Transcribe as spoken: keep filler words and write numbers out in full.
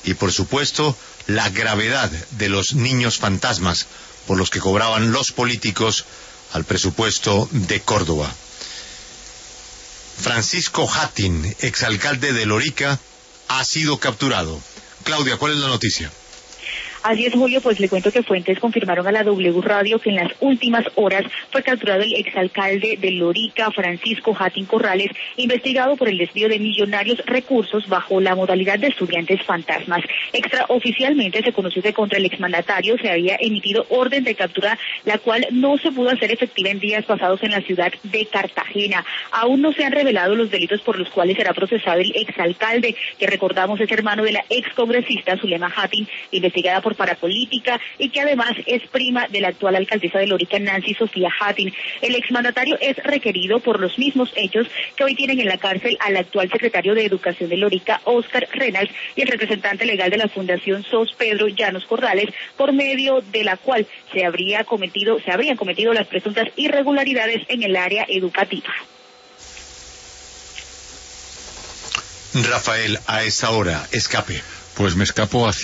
y, por supuesto, la gravedad de los niños fantasmas por los que cobraban los políticos al presupuesto de Córdoba. Francisco Hattin, exalcalde de Lorica, ha sido capturado. Claudia, ¿cuál es la noticia? Así es, Julio, pues le cuento que fuentes confirmaron a la W Radio que en las últimas horas fue capturado el exalcalde de Lorica, Francisco Hattin Corrales, investigado por el desvío de millonarios recursos bajo la modalidad de estudiantes fantasmas. Extraoficialmente se conoció que contra el exmandatario se había emitido orden de captura, la cual no se pudo hacer efectiva en días pasados en la ciudad de Cartagena. Aún no se han revelado los delitos por los cuales será procesado el exalcalde, que recordamos es hermano de la excongresista Zulema Hattin, investigada por parapolítica y que además es prima de la actual alcaldesa de Lorica, Nancy Sofía Hattin. El exmandatario es requerido por los mismos hechos que hoy tienen en la cárcel al actual secretario de Educación de Lorica, Óscar Reynals, y el representante legal de la Fundación S O S, Pedro Llanos Corrales, por medio de la cual se habría cometido, se habrían cometido las presuntas irregularidades en el área educativa. Rafael, a esa hora, escape. Pues me escapo hacia